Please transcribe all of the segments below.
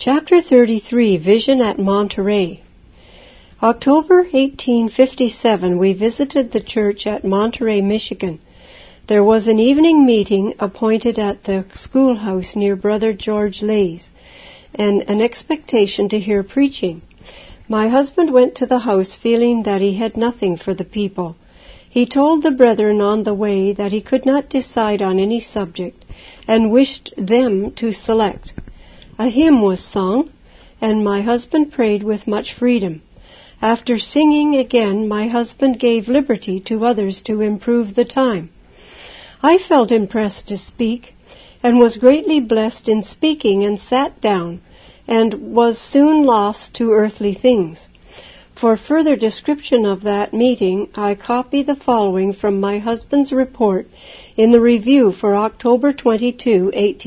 Chapter 33, Vision at Monterey. October 1857, we visited the church at Monterey, Michigan. There was an evening meeting appointed at the schoolhouse near Brother George Lay's, and an expectation to hear preaching. My husband went to the house feeling that he had nothing for the people. He told the brethren on the way that he could not decide on any subject, and wished them to select. A hymn was sung, and my husband prayed with much freedom. After singing again, my husband gave liberty to others to improve the time. I felt impressed to speak, and was greatly blessed in speaking, and sat down, and was soon lost to earthly things. For further description of that meeting, I copy the following from my husband's report in the Review for October 22,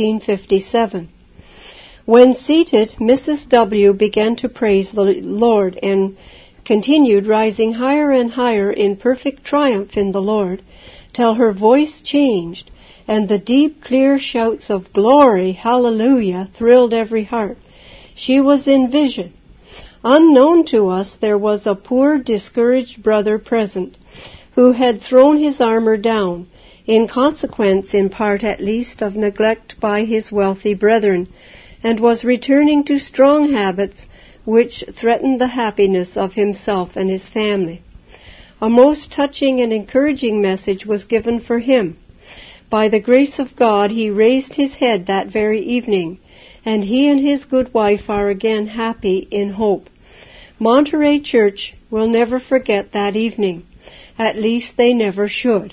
1857. When seated, Mrs. W. began to praise the Lord and continued rising higher and higher in perfect triumph in the Lord, till her voice changed, and the deep, clear shouts of glory, hallelujah, thrilled every heart. She was in vision. Unknown to us, there was a poor, discouraged brother present, who had thrown his armor down, in consequence, in part at least, of neglect by his wealthy brethren, and was returning to strong habits which threatened the happiness of himself and his family. A most touching and encouraging message was given for him. By the grace of God, he raised his head that very evening, and he and his good wife are again happy in hope. Monterey Church will never forget that evening. At least they never should.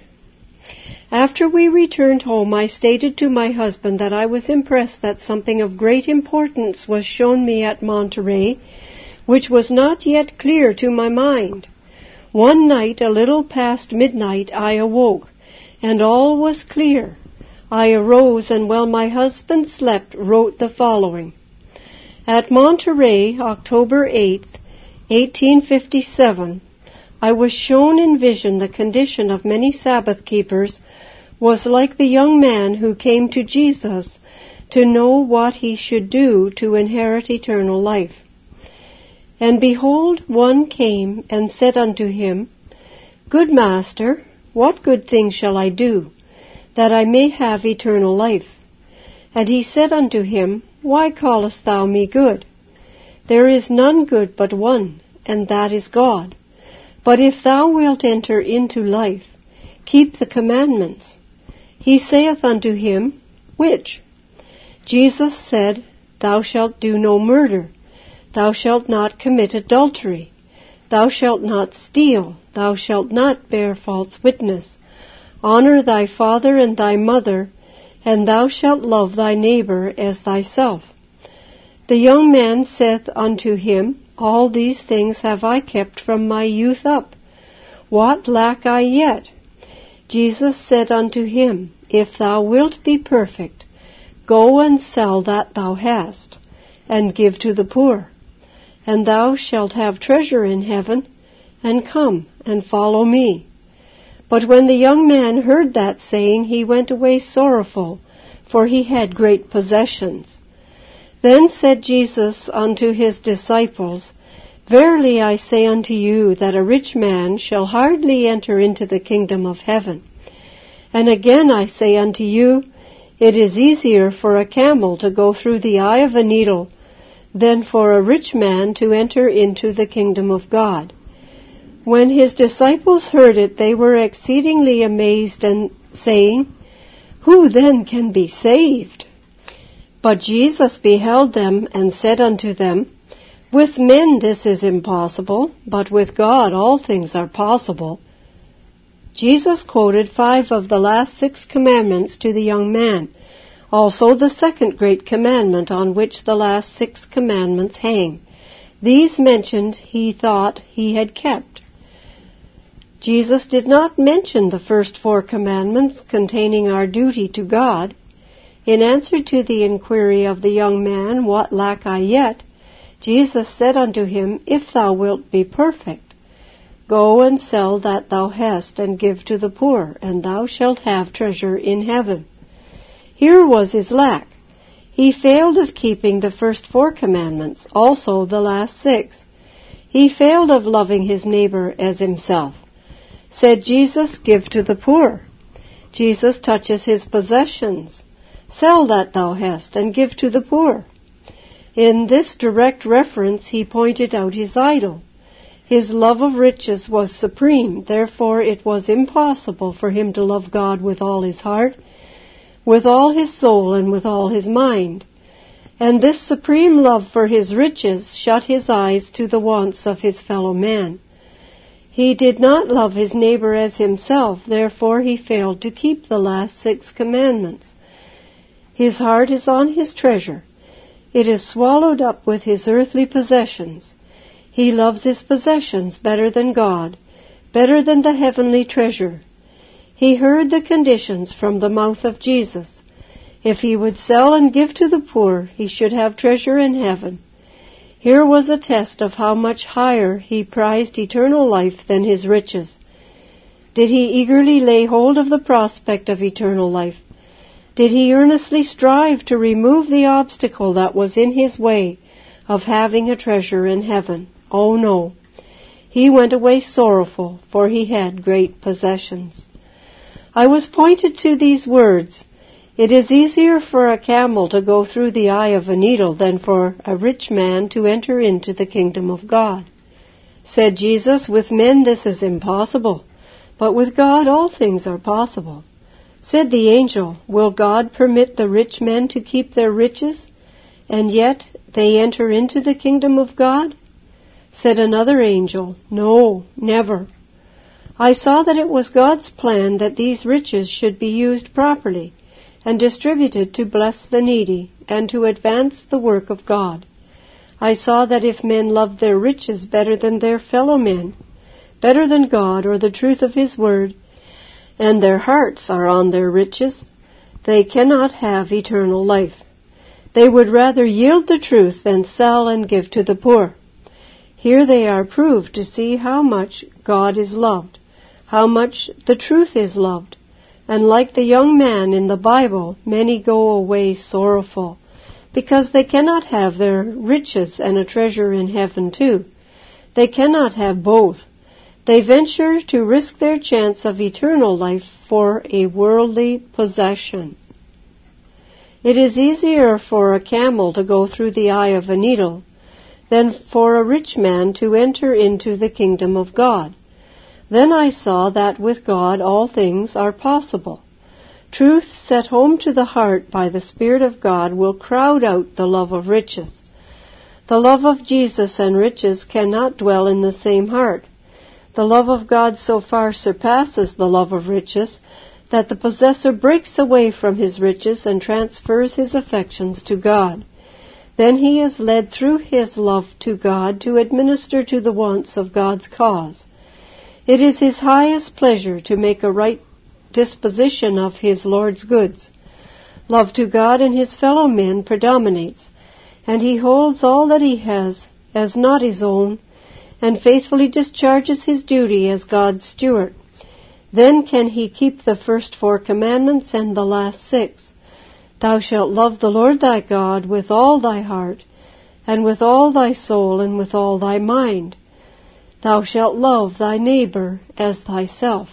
After we returned home, I stated to my husband that I was impressed that something of great importance was shown me at Monterey, which was not yet clear to my mind. One night, a little past midnight, I awoke, and all was clear. I arose, and while my husband slept, wrote the following. At Monterey, October 8th, 1857, I was shown in vision the condition of many Sabbath keepers was like the young man who came to Jesus to know what he should do to inherit eternal life. And behold, one came and said unto him, Good Master, what good thing shall I do, that I may have eternal life? And he said unto him, Why callest thou me good? There is none good but one, and that is God. But if thou wilt enter into life, keep the commandments. He saith unto him, Which? Jesus said, Thou shalt do no murder. Thou shalt not commit adultery. Thou shalt not steal. Thou shalt not bear false witness. Honor thy father and thy mother, and thou shalt love thy neighbor as thyself. The young man saith unto him, All these things have I kept from my youth up. What lack I yet? Jesus said unto him, If thou wilt be perfect, go and sell that thou hast, and give to the poor, and thou shalt have treasure in heaven, and come and follow me. But when the young man heard that saying, he went away sorrowful, for he had great possessions. Then said Jesus unto his disciples, Verily I say unto you, that a rich man shall hardly enter into the kingdom of heaven. And again I say unto you, it is easier for a camel to go through the eye of a needle than for a rich man to enter into the kingdom of God. When his disciples heard it, they were exceedingly amazed, and saying, Who then can be saved? But Jesus beheld them, and said unto them, With men this is impossible, but with God all things are possible. Jesus quoted 5 of the last 6 commandments to the young man, also the second great commandment on which the last 6 commandments hang. These mentioned he thought he had kept. Jesus did not mention the first 4 commandments containing our duty to God. In answer to the inquiry of the young man, What lack I yet? Jesus said unto him, If thou wilt be perfect, go and sell that thou hast, and give to the poor, and thou shalt have treasure in heaven. Here was his lack. He failed of keeping the first 4 commandments, also the last 6. He failed of loving his neighbor as himself. Said Jesus, "Give to the poor." Jesus touches his possessions. "Sell that thou hast, and give to the poor." In this direct reference, he pointed out his idol. His love of riches was supreme, therefore it was impossible for him to love God with all his heart, with all his soul, and with all his mind. And this supreme love for his riches shut his eyes to the wants of his fellow man. He did not love his neighbor as himself, therefore he failed to keep the last 6 commandments. His heart is on his treasure. It is swallowed up with his earthly possessions. He loves his possessions better than God, better than the heavenly treasure. He heard the conditions from the mouth of Jesus. If he would sell and give to the poor, he should have treasure in heaven. Here was a test of how much higher he prized eternal life than his riches. Did he eagerly lay hold of the prospect of eternal life? Did he earnestly strive to remove the obstacle that was in his way of having a treasure in heaven? Oh no. He went away sorrowful, for he had great possessions. I was pointed to these words, "It is easier for a camel to go through the eye of a needle than for a rich man to enter into the kingdom of God." Said Jesus, "With men this is impossible, but with God all things are possible." Said the angel, "Will God permit the rich men to keep their riches, and yet they enter into the kingdom of God?" Said another angel, "No, never." I saw that it was God's plan that these riches should be used properly and distributed to bless the needy and to advance the work of God. I saw that if men loved their riches better than their fellow men, better than God or the truth of His Word, and their hearts are on their riches, they cannot have eternal life. They would rather yield the truth than sell and give to the poor. Here they are proved to see how much God is loved, how much the truth is loved. And like the young man in the Bible, many go away sorrowful, because they cannot have their riches and a treasure in heaven too. They cannot have both. They venture to risk their chance of eternal life for a worldly possession. It is easier for a camel to go through the eye of a needle than for a rich man to enter into the kingdom of God. Then I saw that with God all things are possible. Truth set home to the heart by the Spirit of God will crowd out the love of riches. The love of Jesus and riches cannot dwell in the same heart. The love of God so far surpasses the love of riches that the possessor breaks away from his riches and transfers his affections to God. Then he is led through his love to God to administer to the wants of God's cause. It is his highest pleasure to make a right disposition of his Lord's goods. Love to God and his fellow men predominates, and he holds all that he has as not his own, and faithfully discharges his duty as God's steward. Then can he keep the first 4 commandments and the last 6. Thou shalt love the Lord thy God with all thy heart, and with all thy soul, and with all thy mind. Thou shalt love thy neighbor as thyself.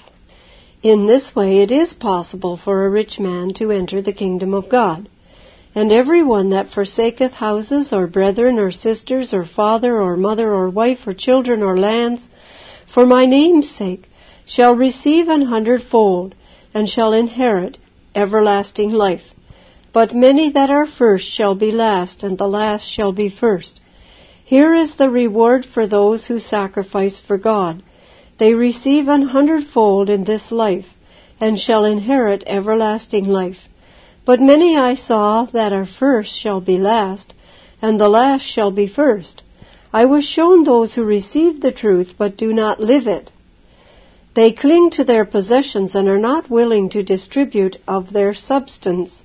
In this way it is possible for a rich man to enter the kingdom of God. And every one that forsaketh houses, or brethren, or sisters, or father, or mother, or wife, or children, or lands, for my name's sake, shall receive 100-fold, and shall inherit everlasting life. But many that are first shall be last, and the last shall be first. Here is the reward for those who sacrifice for God. They receive 100-fold in this life, and shall inherit everlasting life. But many I saw that are first shall be last, and the last shall be first. I was shown those who receive the truth, but do not live it. They cling to their possessions and are not willing to distribute of their substance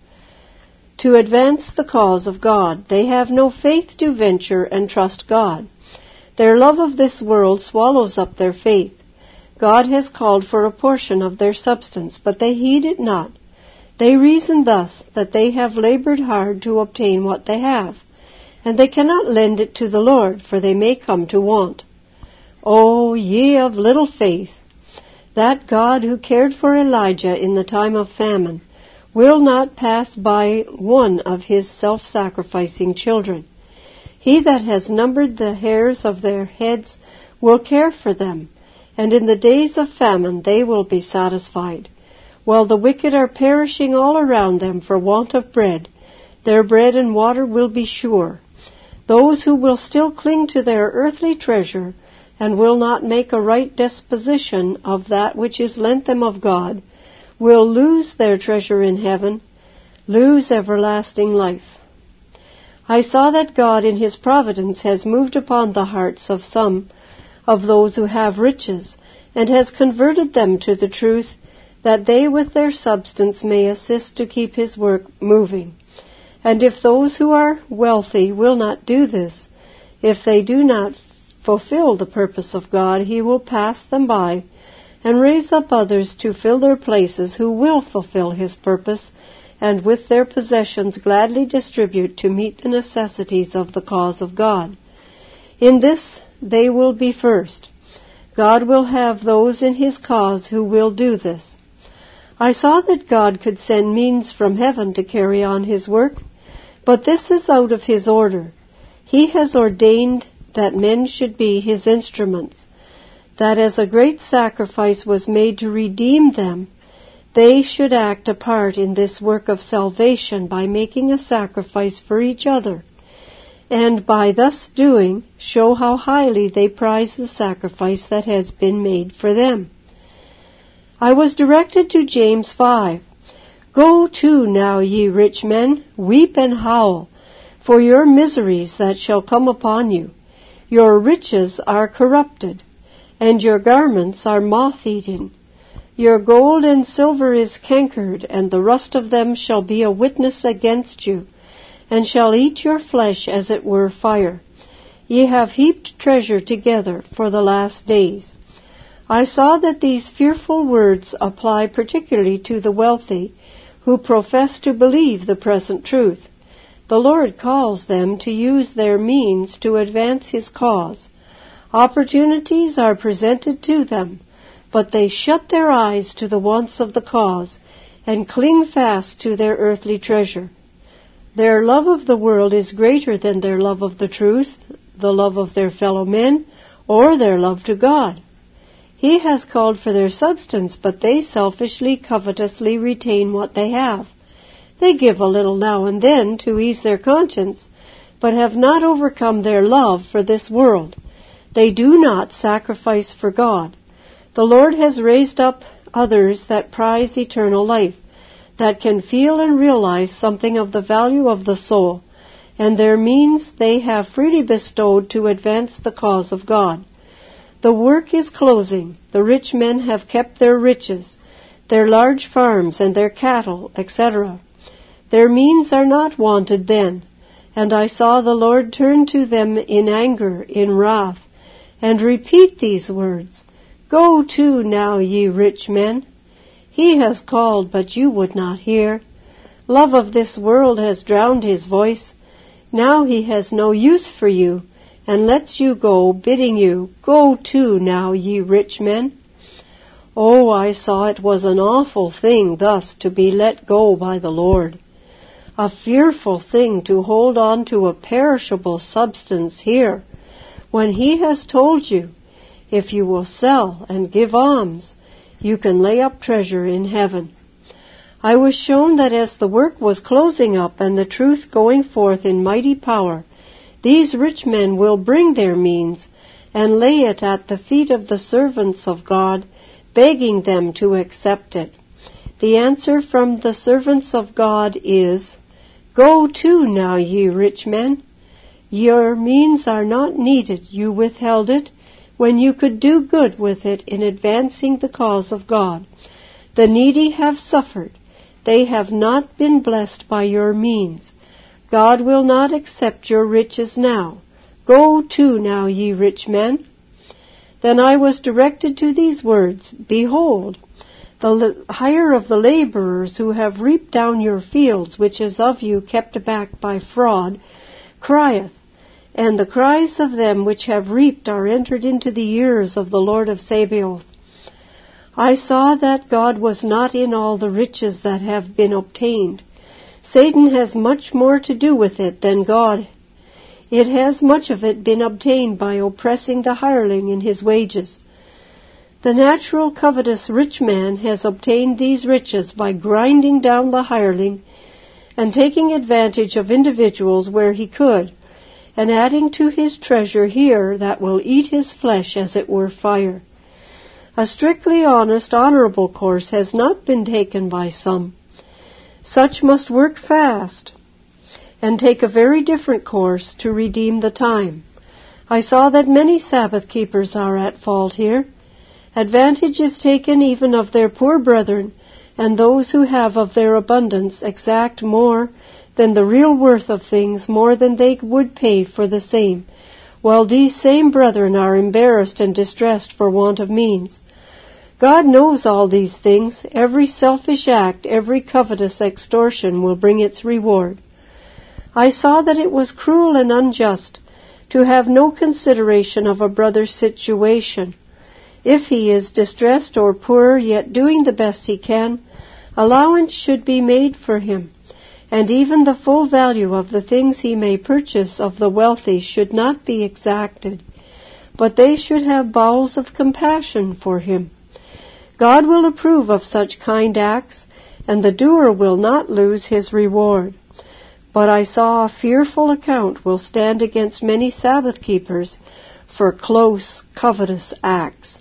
to advance the cause of God. They have no faith to venture and trust God. Their love of this world swallows up their faith. God has called for a portion of their substance, but they heed it not. They reason thus, that they have labored hard to obtain what they have, and they cannot lend it to the Lord, for they may come to want. O ye of little faith, that God who cared for Elijah in the time of famine will not pass by one of his self-sacrificing children. He that has numbered the hairs of their heads will care for them, and in the days of famine they will be satisfied. While the wicked are perishing all around them for want of bread, their bread and water will be sure. Those who will still cling to their earthly treasure and will not make a right disposition of that which is lent them of God will lose their treasure in heaven, lose everlasting life. I saw that God in His providence has moved upon the hearts of some of those who have riches, and has converted them to the truth, that they with their substance may assist to keep His work moving. And if those who are wealthy will not do this, if they do not fulfill the purpose of God, He will pass them by and raise up others to fill their places who will fulfill His purpose, and with their possessions gladly distribute to meet the necessities of the cause of God. In this they will be first. God will have those in His cause who will do this. I saw that God could send means from heaven to carry on His work, but this is out of His order. He has ordained that men should be His instruments, that as a great sacrifice was made to redeem them, they should act a part in this work of salvation by making a sacrifice for each other, and by thus doing show how highly they prize the sacrifice that has been made for them. I was directed to James 5. Go to now, ye rich men, weep and howl for your miseries that shall come upon you. Your riches are corrupted, and your garments are moth-eaten. Your gold and silver is cankered, and the rust of them shall be a witness against you, and shall eat your flesh as it were fire. Ye have heaped treasure together for the last days. I saw that these fearful words apply particularly to the wealthy who profess to believe the present truth. The Lord calls them to use their means to advance His cause. Opportunities are presented to them, but they shut their eyes to the wants of the cause and cling fast to their earthly treasure. Their love of the world is greater than their love of the truth, the love of their fellow men, or their love to God. He has called for their substance, but they selfishly, covetously retain what they have. They give a little now and then to ease their conscience, but have not overcome their love for this world. They do not sacrifice for God. The Lord has raised up others that prize eternal life, that can feel and realize something of the value of the soul, and their means they have freely bestowed to advance the cause of God. The work is closing. The rich men have kept their riches, their large farms and their cattle, etc. Their means are not wanted then, and I saw the Lord turn to them in anger, in wrath, and repeat these words, Go to now, ye rich men. He has called, but you would not hear. Love of this world has drowned His voice. Now He has no use for you, and lets you go, bidding you, Go to now, ye rich men. Oh, I saw it was an awful thing thus to be let go by the Lord. A fearful thing to hold on to a perishable substance here, when He has told you, if you will sell and give alms, you can lay up treasure in heaven. I was shown that as the work was closing up and the truth going forth in mighty power, these rich men will bring their means and lay it at the feet of the servants of God, begging them to accept it. The answer from the servants of God is, Go to now, ye rich men. Your means are not needed. You withheld it when you could do good with it in advancing the cause of God. The needy have suffered. They have not been blessed by your means. God will not accept your riches now. Go to now, ye rich men. Then I was directed to these words, Behold, The hire of the laborers who have reaped down your fields, which is of you kept back by fraud, crieth, and the cries of them which have reaped are entered into the ears of the Lord of Sabaoth. I saw that God was not in all the riches that have been obtained. Satan has much more to do with it than God. It has much of it been obtained by oppressing the hireling in his wages. The natural covetous rich man has obtained these riches by grinding down the hireling and taking advantage of individuals where he could, and adding to his treasure here that will eat his flesh as it were fire. A strictly honest, honorable course has not been taken by some. Such must work fast and take a very different course to redeem the time. I saw that many Sabbath keepers are at fault here. Advantage is taken even of their poor brethren, and those who have of their abundance exact more than the real worth of things, more than they would pay for the same, while these same brethren are embarrassed and distressed for want of means. God knows all these things. Every selfish act, every covetous extortion will bring its reward. I saw that it was cruel and unjust to have no consideration of a brother's situation. If he is distressed or poor, yet doing the best he can, allowance should be made for him, and even the full value of the things he may purchase of the wealthy should not be exacted, but they should have bowels of compassion for him. God will approve of such kind acts, and the doer will not lose his reward. But I saw a fearful account will stand against many Sabbath keepers for close, covetous acts.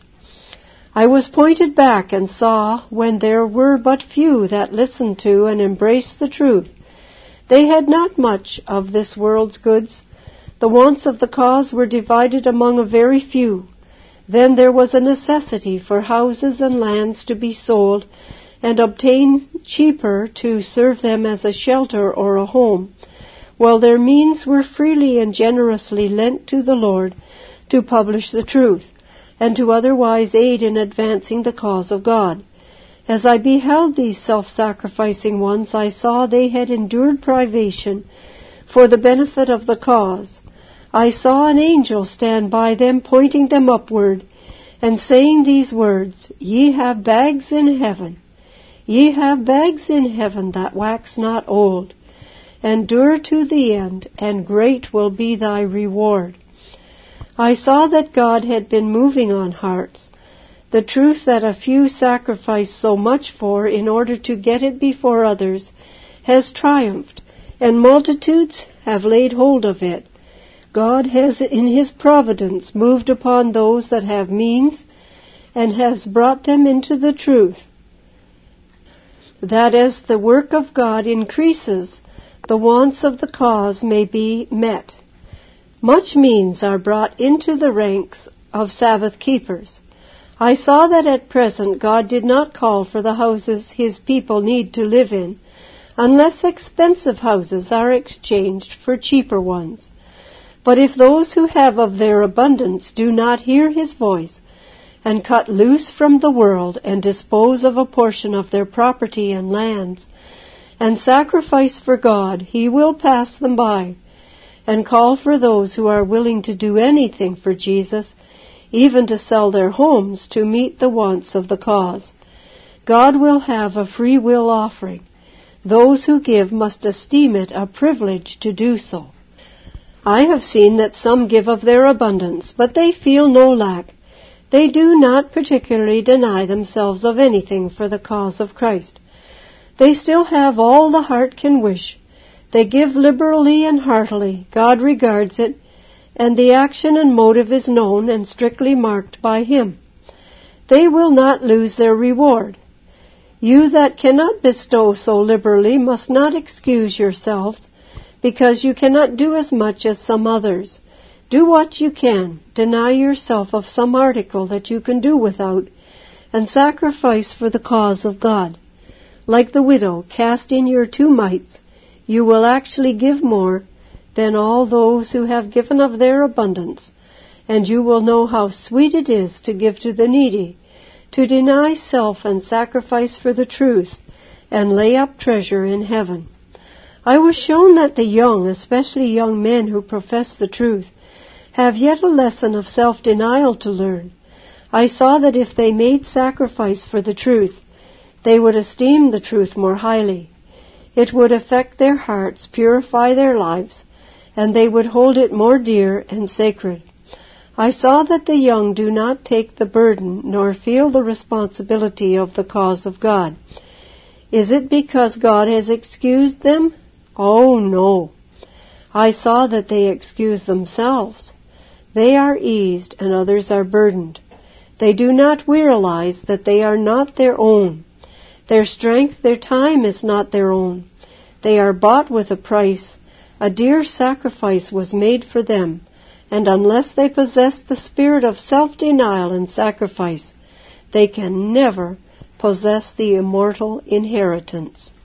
I was pointed back and saw, when there were but few that listened to and embraced the truth, they had not much of this world's goods. The wants of the cause were divided among a very few. Then there was a necessity for houses and lands to be sold and obtained cheaper to serve them as a shelter or a home, while their means were freely and generously lent to the Lord to publish the truth, and to otherwise aid in advancing the cause of God. As I beheld these self-sacrificing ones, I saw they had endured privation for the benefit of the cause. I saw an angel stand by them, pointing them upward, and saying these words, Ye have bags in heaven. Ye have bags in heaven that wax not old. Endure to the end, and great will be thy reward. I saw that God had been moving on hearts. The truth that a few sacrifice so much for in order to get it before others has triumphed, and multitudes have laid hold of it. God has in his providence moved upon those that have means, and has brought them into the truth, that as the work of God increases, the wants of the cause may be met. Much means are brought into the ranks of Sabbath keepers. I saw that at present God did not call for the houses his people need to live in, unless expensive houses are exchanged for cheaper ones. But if those who have of their abundance do not hear his voice, and cut loose from the world, and dispose of a portion of their property and lands, and sacrifice for God, he will pass them by, and call for those who are willing to do anything for Jesus, even to sell their homes to meet the wants of the cause. God will have a free will offering. Those who give must esteem it a privilege to do so. I have seen that some give of their abundance, but they feel no lack. They do not particularly deny themselves of anything for the cause of Christ. They still have all the heart can wish. They give liberally and heartily. God regards it, and the action and motive is known and strictly marked by him. They will not lose their reward. You that cannot bestow so liberally must not excuse yourselves, because you cannot do as much as some others. Do what you can. Deny yourself of some article that you can do without, and sacrifice for the cause of God. Like the widow, cast in your 2 mites. You will actually give more than all those who have given of their abundance, and you will know how sweet it is to give to the needy, to deny self and sacrifice for the truth, and lay up treasure in heaven. I was shown that the young, especially young men who profess the truth, have yet a lesson of self-denial to learn. I saw that if they made sacrifice for the truth, they would esteem the truth more highly. It would affect their hearts, purify their lives, and they would hold it more dear and sacred. I saw that the young do not take the burden nor feel the responsibility of the cause of God. Is it because God has excused them? Oh, no. I saw that they excuse themselves. They are eased and others are burdened. They do not realize that they are not their own. Their strength, their time is not their own. They are bought with a price. A dear sacrifice was made for them, and unless they possess the spirit of self-denial and sacrifice, they can never possess the immortal inheritance.